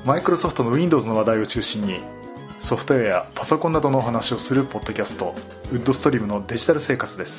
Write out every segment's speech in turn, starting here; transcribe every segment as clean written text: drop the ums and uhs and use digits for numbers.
マイクロソフトの Windows の話題を中心にソフトウェアやパソコンなどのお話をするポッドキャスト、ウッドストリームのデジタル生活です。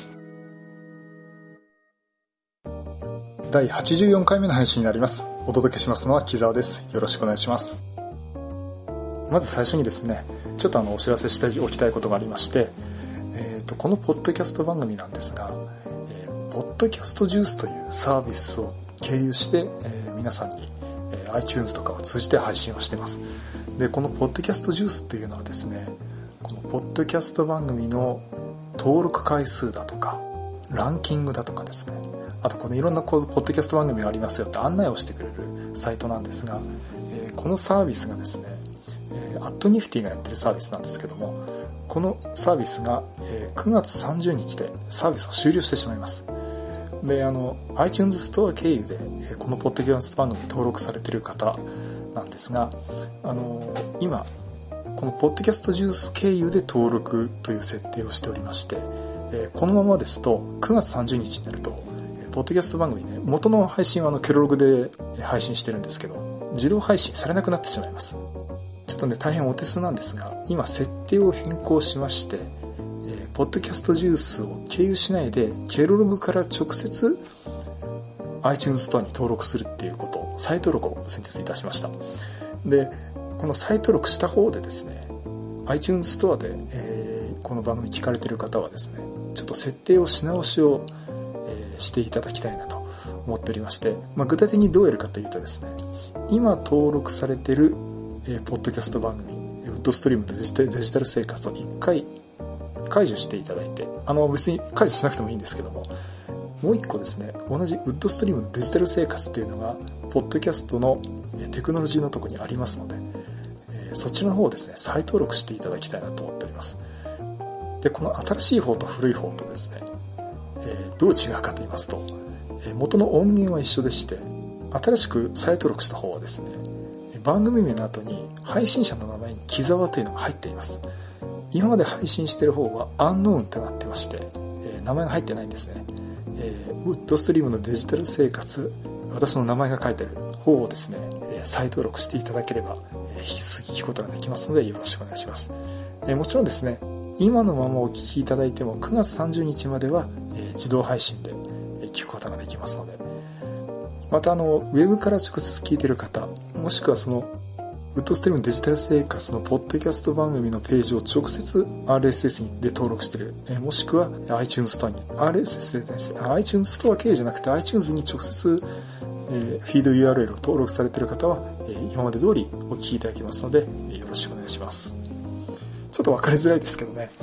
第84回目の配信になります。お届けしますのは木澤です。よろしくお願いします。まず最初にですね、ちょっとお知らせしておきたいことがありまして、このポッドキャスト番組なんですが、ポッドキャストジュースというサービスを経由して、皆さんにiTunes とかを通じて配信をしています。で、このポッドキャストジュースというのはですね、このポッドキャスト番組の登録回数だとかランキングだとかですね、あとこのいろんなポッドキャスト番組がありますよって案内をしてくれるサイトなんですが、このサービスがですね、アットニフティがやってるサービスなんですけども、このサービスが9月30日でサービスを終了してしまいます。で、iTunes ストア経由でこのポッドキャスト番組に登録されている方なんですが、今このポッドキャストジュース経由で登録という設定をしておりまして、このままですと9月30日になるとポッドキャスト番組ね、元の配信はケロログで配信してるんですけど、自動配信されなくなってしまいます。ちょっとね、大変お手数なんですが、今設定を変更しまして、ポッドキャストジュースを経由しないでケロログから直接 iTunes ストアに登録するっていうことを、再登録を先日いたしました。で、この再登録した方でですね、 iTunes ストアで、この番組聞かれている方はですね、ちょっと設定をし直しを、していただきたいなと思っておりまして、具体的にどうやるかというとですね、今登録されている、ポッドキャスト番組ウッドストリームでデジタル生活を1回解除していただいて、別に解除しなくてもいいんですけども、もう1個ですね、同じウッドストリームのデジタル生活というのがポッドキャストのテクノロジーのところにありますので、そちらの方をですね再登録していただきたいなと思っております。で、この新しい方と古い方とですね、どう違うかと言いますと、元の音源は一緒でして、新しく再登録した方はですね、番組名の後に配信者の名前に木澤というのが入っています。今まで配信している方はアンノーンとなってまして、名前が入ってないんですね。ウッドストリームのデジタル生活、私の名前が書いてある方をですね、再登録していただければ引き続き聞くことができますので、よろしくお願いします。もちろんですね、今のままお聞きいただいても9月30日までは自動配信で聞くことができますので、またウェブから直接聞いている方、もしくはそのウッドストリームデジタル生活のポッドキャスト番組のページを直接 RSS で登録している、もしくは iTunes ストアに RSS でですね、iTunes ストア経由じゃなくて iTunes に直接フィード URL を登録されている方は今まで通りお聞きいただけますので、よろしくお願いします。ちょっと分かりづらいですけどね、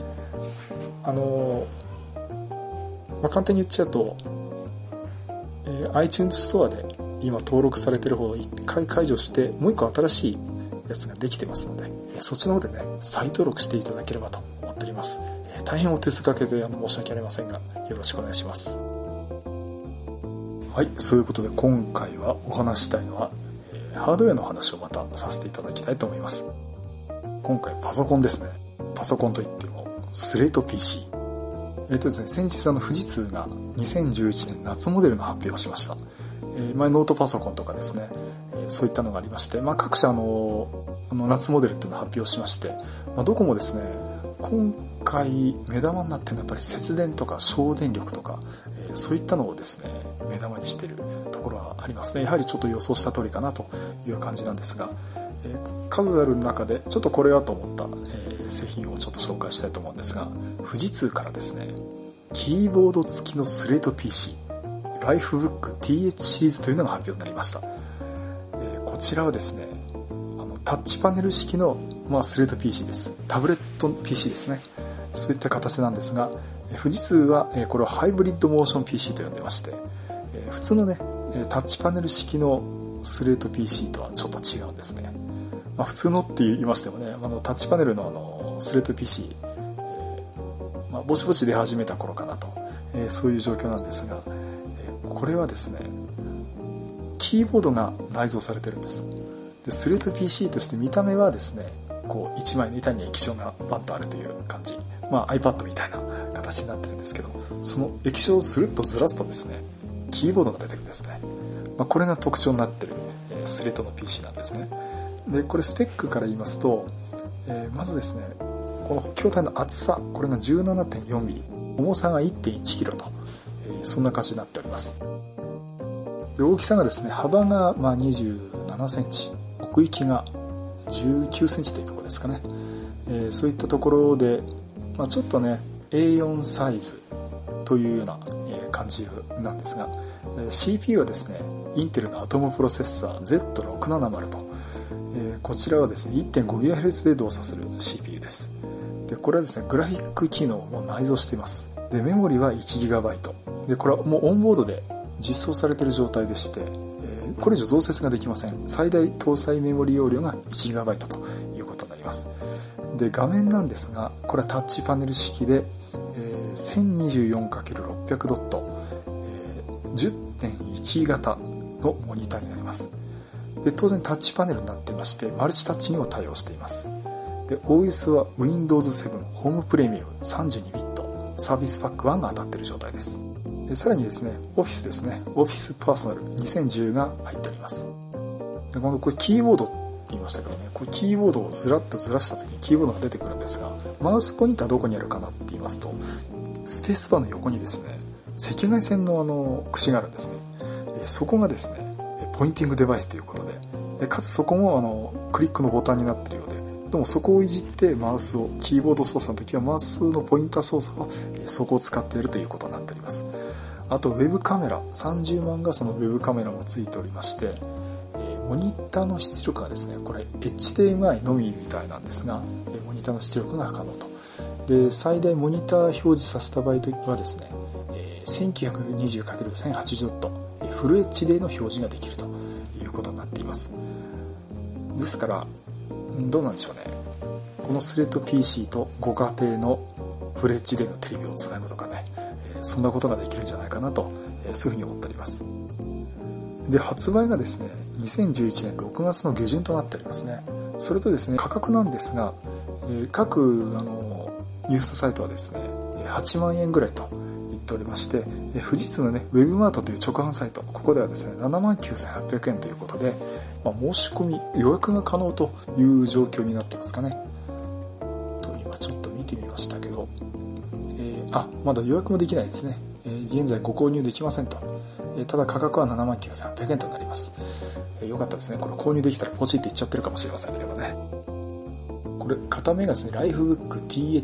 簡単に言っちゃうと、iTunes ストアで今登録されている方を1回解除してもう1個新しいやつができてますので、そっちの方でね再登録していただければと思っております。大変お手数かけて申し訳ありませんが、よろしくお願いします。はい、そういうことで今回はお話したいのはハードウェアの話をまたさせていただきたいと思います。今回パソコンですね。パソコンといってもスレート PC、ですね、先日富士通が2011年夏モデルの発表をしました。前ノートパソコンとかですね、そういったのがありまして、各社夏モデルっていうのを発表しまして、どこもですね、今回目玉になっているのはやっぱり節電とか省電力とか、そういったのをですね目玉にしているところはありますね。やはりちょっと予想した通りかなという感じなんですが、数ある中でちょっとこれはと思った、製品をちょっと紹介したいと思うんですが、富士通からですね、キーボード付きのスレート PCライフブック TH シリーズというのが発表になりました。こちらはですね、タッチパネル式の、スレート PC です。タブレット PC ですね。そういった形なんですが、富士通はこれをハイブリッドモーション PC と呼んでまして、普通のねタッチパネル式のスレート PC とはちょっと違うんですね。普通のって言いましてもね、タッチパネルのスレート PC、ぼちぼち出始めた頃かなと、そういう状況なんですが、これはですね、キーボードが内蔵されてるんです。で、スレート PC として見た目はですね、こう1枚の板に液晶がバンとあるという感じ、iPad みたいな形になってるんですけど、その液晶をスルッとずらすとですね、キーボードが出てくるんですね。これが特徴になってるスレッドの PC なんですね。 でこれスペックから言いますと、まずですね、この筐体の厚さ、これが 17.4mm、 重さが 1.1kg と、そんな感じになっております。で大きさがですね、幅が27センチ、奥行きが19センチというところですかね。そういったところで、ちょっとね A4 サイズというような感じなんですが、CPU はですね、インテルのアトムプロセッサー Z670 と、こちらはですね 1.5GHz で動作する CPU です。でこれはですね、グラフィック機能も内蔵しています。でメモリは 1GB で、これはもうオンボードで実装されている状態でして、これ以上増設ができません。最大搭載メモリ容量が 1GB ということになります。で画面なんですが、これはタッチパネル式で、1024×600 ドット、10.1 型のモニターになります。で当然タッチパネルになっていまして、マルチタッチにも対応しています。で OS は Windows 7ホームプレミアム 32bit サービスパック1が当たっている状態です。でさらにですね、Office ですね、Office パーソナル2010が入っております。でこれキーボードって言いましたけどね、これキーボードをずらっとずらした時にキーボードが出てくるんですが、マウスポインターはどこにあるかなって言いますと、スペースバーの横にですね、赤外線の串があるんですね。そこがですねポインティングデバイスということで、かつそこもクリックのボタンになっているようで、でもそこをいじってマウスを、キーボード操作の時はマウスのポインター操作はそこを使っているということになっております。あとウェブカメラ30万画素のウェブカメラもついておりまして、モニターの出力がですね、これ HDMI のみみたいなんですが、モニターの出力が可能と。で最大モニター表示させた場合はですね、1920×1080 ドットフル HD の表示ができるということになっています。ですからどうなんでしょうね、このスレッド PC とご家庭のフル HD のテレビをつなぐとかね、そんなことができるんじゃないかなと、そういうふうに思っております。で発売がですね2011年6月の下旬となっておりますね。それとですね、価格なんですが、各ニュースサイトはですね8万円ぐらいと言っておりまして、富士通のねウェブマートという直販サイト、ここではですね79,800円ということで、申し込み予約が可能という状況になってますかね。と今ちょっと見てみましたけど、まだ予約もできないですね。現在ご購入できませんと。ただ価格は79,800円となります。よかったですね。これ購入できたらポチっていっちゃってるかもしれませんけどね。これ片目がですね、ライフブック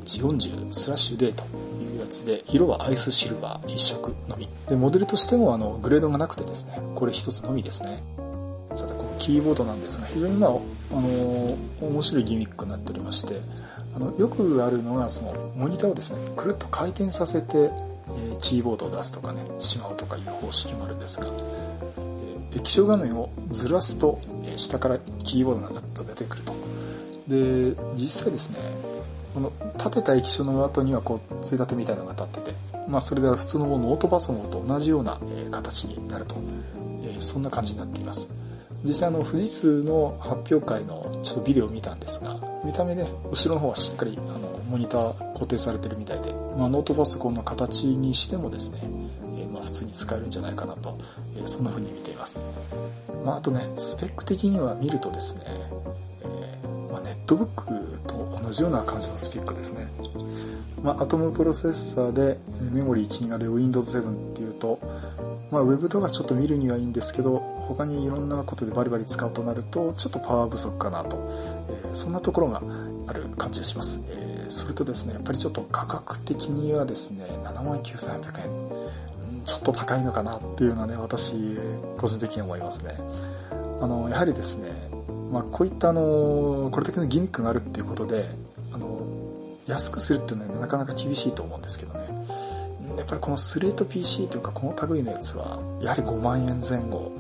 TH40/D というやつで、色はアイスシルバー一色のみで、モデルとしてもグレードがなくてですね、これ一つのみですね。さてこのキーボードなんですが、非常に面白いギミックになっておりまして、よくあるのがそのモニターをですねくるっと回転させて、キーボードを出すとかね、しまうとかいう方式もあるんですが、液晶画面をずらすと、下からキーボードがずっと出てくると。で実際ですね、この立てた液晶の後にはこうついたてみたいなのが立ってて、それでは普通のノートパソコンと同じような、形になると、そんな感じになっています。実際富士通の発表会のちょっとビデオを見たんですが、見た目で後ろの方はしっかりモニター固定されてるみたいで、ノートパソコンの形にしてもですね、普通に使えるんじゃないかなと、そんな風に見ています。あとね、スペック的には見るとですね、ネットブックと同じような感じのスペックですね。アトムプロセッサーでメモリー 1GB で Windows 7っていうと、ウェブとかちょっと見るにはいいんですけど、他にいろんなことでバリバリ使うとなるとちょっとパワー不足かなと、そんなところがある感じがします。それとですね、やっぱりちょっと価格的にはですね 79,800 円、ちょっと高いのかなっていうのはね、私個人的に思いますね。やはりですね、こういったこれだけのギミックがあるっていうことで、安くするっていうのはなかなか厳しいと思うんですけどね。やっぱりこのスレート PC というかこの類のやつはやはり5万円前後、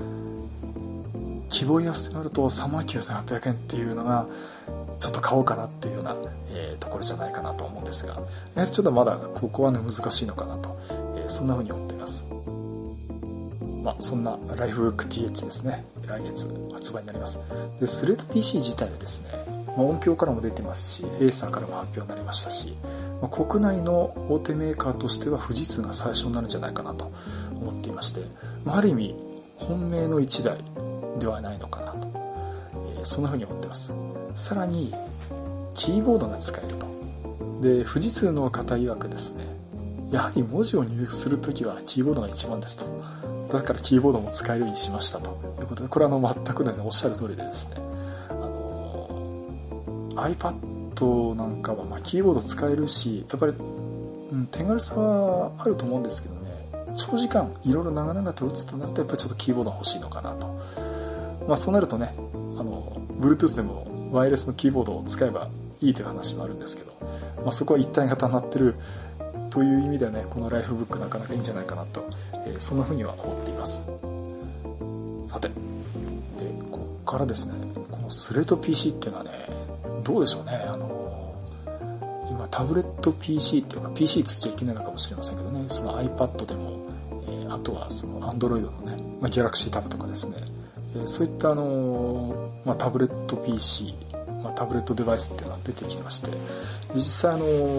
希望言わせてもらうと 39,800 円っていうのがちょっと買おうかなっていうような、ところじゃないかなと思うんですが、やはりちょっとまだここはね難しいのかなと、そんな風に思っています。そんなライフブック TH ですね、来月発売になります。でスレート PC 自体はですね、音響からも出てますし、エーサーからも発表になりましたし、国内の大手メーカーとしては富士通が最初になるんじゃないかなと思っていまして、ある意味本命の一台ではないのかなと、 そんな風に思ってます。さらにキーボードが使えると。で富士通の方曰くですね、やはり文字を入力するときはキーボードが一番ですと。だからキーボードも使えるようにしましたということで、これは全くねおっしゃる通りでですね、iPad なんかはキーボード使えるし、やっぱり、手軽さはあると思うんですけどね、長時間いろいろ長々と打つとなるとやっぱりちょっとキーボードが欲しいのかなと。そうなるとね、Bluetooth でもワイヤレスのキーボードを使えばいいという話もあるんですけど、そこは一体型になってるという意味ではね、このライフブックなかなかいいんじゃないかなと、そんな風には思っています。さて、でここからですね、このスレッド PC っていうのはね、どうでしょうね。今タブレット PC っていうか PC つっちゃいけないのかもしれませんけどね、その iPad でも、あとはその Android のね、Galaxy Tab とかですね、そういったタブレット PC、タブレットデバイスっていうのは出てきてまして、実際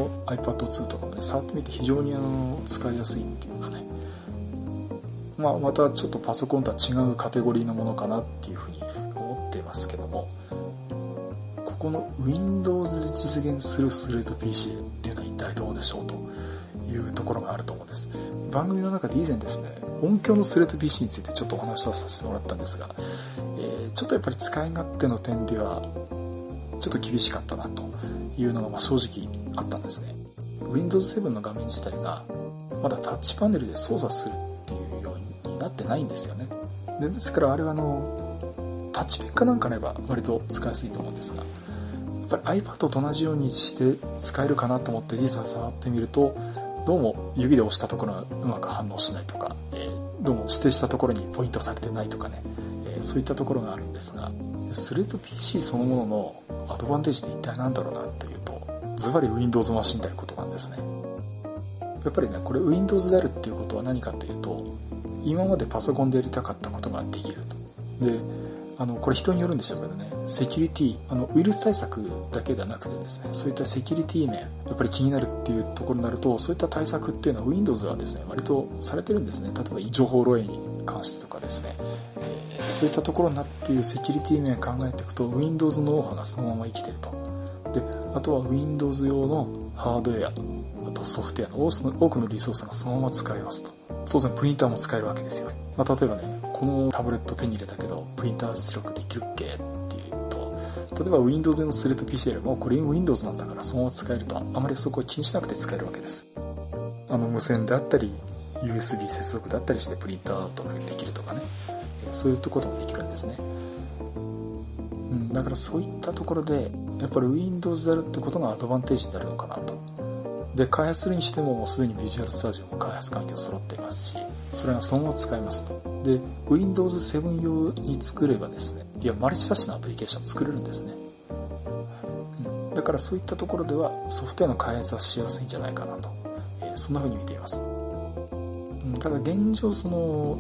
iPad2 とかもね触ってみて非常に使いやすいっていうかね、またちょっとパソコンとは違うカテゴリーのものかなっていうふうに思っていますけども、ここの Windows で実現するスレッド PC っていうのは一体どうでしょうというところがあると思うんです。番組の中で以前ですね、音響のスレッド PC についてちょっとお話をさせてもらったんですが、ちょっとやっぱり使い勝手の点ではちょっと厳しかったなというのが正直あったんですね。 Windows 7の画面自体がまだタッチパネルで操作するっていうようになってないんですよね。ですからあれはタッチペンかなんかあれば割と使いやすいと思うんですが、やっぱり iPad と同じようにして使えるかなと思って実際触ってみると、どうも指で押したところがうまく反応しないとか、どうも指定したところにポイントされてないとかね、そういったところがあるんですが、スレッド PC そのもののアドバンテージって一体何だろうなというと、ズバリ Windows マシンであることなんですね。やっぱりね、これ Windows であるっていうことは何かというと、今までパソコンでやりたかったことができると。でこれ人によるんでしょうけどね、セキュリティウイルス対策だけではなくてですね、そういったセキュリティ面やっぱり気になるっていうところになると、そういった対策っていうのは Windows はですね割とされてるんですね。例えば情報漏洩に関してとかですね、そういったところになっているセキュリティ面を考えていくと Windows のノウハウがそのまま生きてると。であとは Windows 用のハードウェア、あとソフトウェアの多くのリソースがそのまま使えますと。当然プリンターも使えるわけですよ。例えばね、このタブレット手に入れたけどプリンター出力できるっけっていうと、例えば Windows のスレッド PC よりもこれ Windows なんだからそのまま使えると、あまりそこは気にしなくて使えるわけです。無線であったり USB 接続であったりしてプリンターとかできるとかね、そういうところもできるんですね。だからそういったところでやっぱり Windows であるってことがアドバンテージになるのかなと。で開発するにしてももうすでに Visual Studio も開発環境揃っていますし、それがそのまま使えますと。で Windows 7用に作ればですね、マルチタッチのアプリケーション作れるんですね。だからそういったところではソフトウェアの開発はしやすいんじゃないかなと、そんな風に見ています。ただ現状その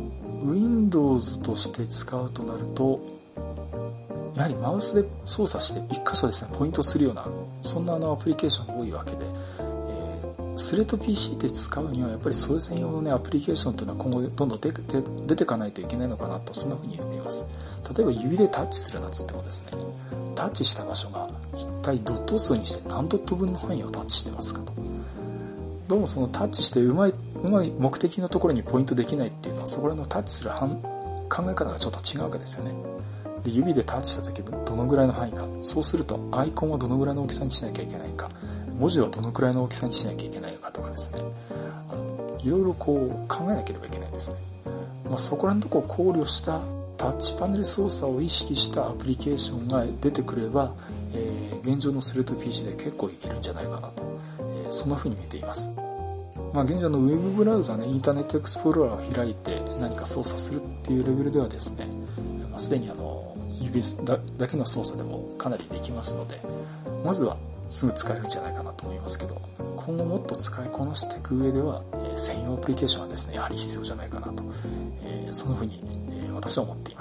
Windows として使うとなると、やはりマウスで操作して1箇所ですねポイントするような、そんなアプリケーションが多いわけで、スレッド PC で使うにはやっぱりそれ専用のねアプリケーションというのは今後どんどん出ていかないといけないのかなと、そんな風に言っています。例えば指でタッチするなっつってもですね、タッチした場所が一体ドット数にして何ドット分の範囲をタッチしてますかと。どうもそのタッチしてうまい目的のところにポイントできないっていうのは、そこらのタッチする考え方がちょっと違うわけですよね。で指でタッチした時どのぐらいの範囲か、そうするとアイコンはどのぐらいの大きさにしなきゃいけないか、文字はどのくらいの大きさにしなきゃいけないかとかですね、いろいろ考えなければいけないんですね。そこらのところを考慮したタッチパネル操作を意識したアプリケーションが出てくれば、現状のスレッド PC で結構いけるんじゃないかなと、そんな風に見ています。現状のウェブブラウザね、インターネットエクスプローラーを開いて何か操作するっていうレベルではですね、すでに指だけの操作でもかなりできますので、まずはすぐ使えるんじゃないかなと思いますけど、今後もっと使いこなしていく上では、専用アプリケーションはですねやはり必要じゃないかなと、そんな風に、私は思っています。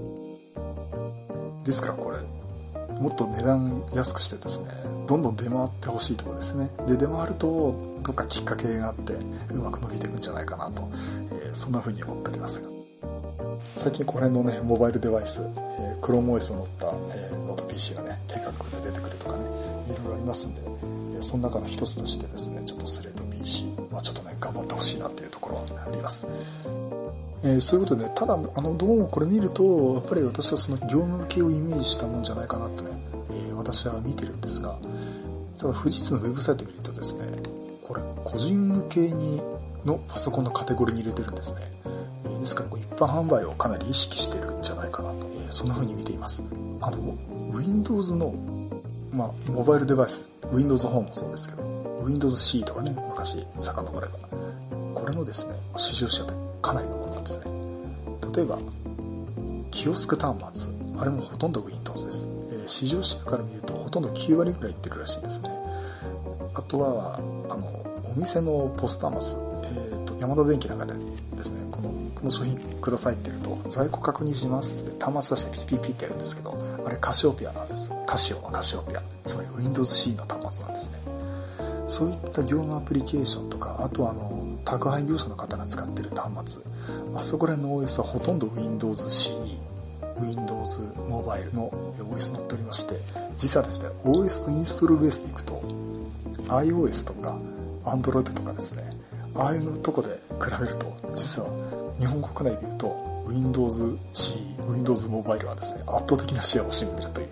ですからこれもっと値段安くしてですね、どんどん出回ってほしいところですね。で出回るとどっかきっかけがあってうまく伸びていくんじゃないかなと、そんな風に思っておりますが、 最近この辺のねモバイルデバイス、ChromeOS を乗った、ノート PC がね低価格で出てくるとかね、いろいろありますんで、その中の一つとしてですね、ちょっとスレート PC、ちょっとね頑張ってほしいなっていうところはあります。そういうことで、ただどうもこれ見るとやっぱり私はその業務向けをイメージしたもんじゃないかなとね、私は見てるんですが、ただ富士通のウェブサイトを見るとですね、これ個人向けのパソコンのカテゴリーに入れてるんですね。ですから一般販売をかなり意識してるんじゃないかなと、そんな風に見ています。Windows の、モバイルデバイス、Windows ホームもそうですけど、Windows C とかね、昔遡れば、これのですね市場者ってかなりのものなんですね。例えばキオスク端末、あれもほとんど Windows です。市場シェアから見るとほとんど9割ぐらいいってるらしいですね。あとはお店のポスターマス、ヤマダ電機なんかでですね、この商品くださいって言うと、在庫確認しますって端末出してピッピッピッってやるんですけど、あれカシオピアなんです。カシオのカシオピア、つまり Windows C の端末なんですね。そういった業務アプリケーションとか、あとは宅配業者の方が使ってる端末、あそこら辺の OS はほとんど Windows CE、Windows モバイルの OS 載っておりまして、実はですね OS のインストールベースでいくと iOS とか Android とかですね、ああいうのとこで比べると、実は日本国内でいうと Windows CE、Windows モバイルはですね圧倒的なシェアを占めているという、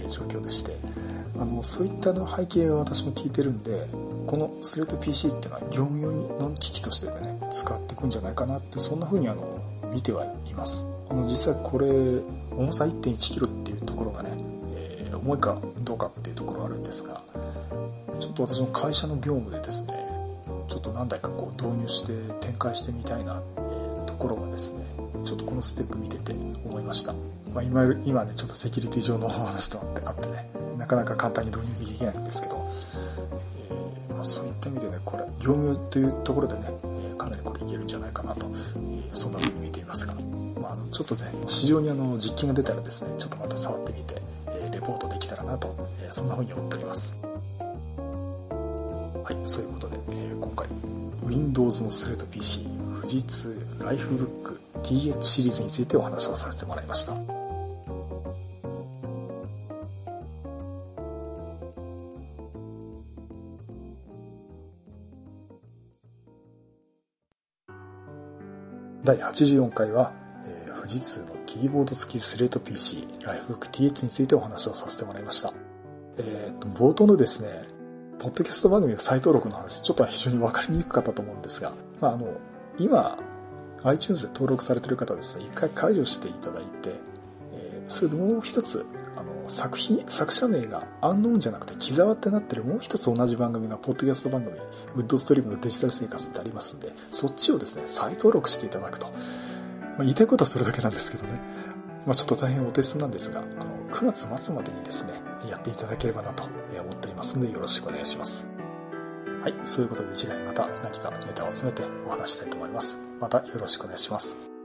状況でして、そういった背景を私も聞いてるんで、このスレート PC っていうのは業務用の機器としてでね使っていくんじゃないかなって、そんな風に見てはいます。実際これ重さ 1.1kg っていうところがね、重いかどうかっていうところがあるんですが、ちょっと私の会社の業務でですね、ちょっと何台か導入して展開してみたいな、ところがですね、ちょっとこのスペック見てて思いました。今ねちょっとセキュリティ上のお話とあってね、なかなか簡単に導入できないんですけど、そういった意味でね、これ業務用というところでね、かなりこれいけるんじゃないかなと、そんな風に見ていますが、ちょっとね市場に実機が出たらですね、ちょっとまた触ってみて、レポートできたらなと、そんな風に思っております。はい、そういうことで、今回 Windows のスレート PC 富士通ライフブック TH シリーズについてお話をさせてもらいました。第84回は、富士通のキーボード付きスレート PC ライフブック TH についてお話をさせてもらいました。冒頭のですねポッドキャスト番組の再登録の話、ちょっと非常に分かりにくかったと思うんですが、今 iTunes で登録されている方ですね、一回解除していただいて、それでもう一つ作者名がアンノーンじゃなくて木沢ってなってるもう一つ同じ番組がポッドキャスト番組ウッドストリームのデジタル生活ってありますんで、そっちをですね再登録していただくと、言いたいことはそれだけなんですけどね、ちょっと大変お手数なんですが、9月末までにですねやっていただければなと思っておりますので、よろしくお願いします。はい、そういうことで次回また何かネタを詰めてお話したいと思います。またよろしくお願いします。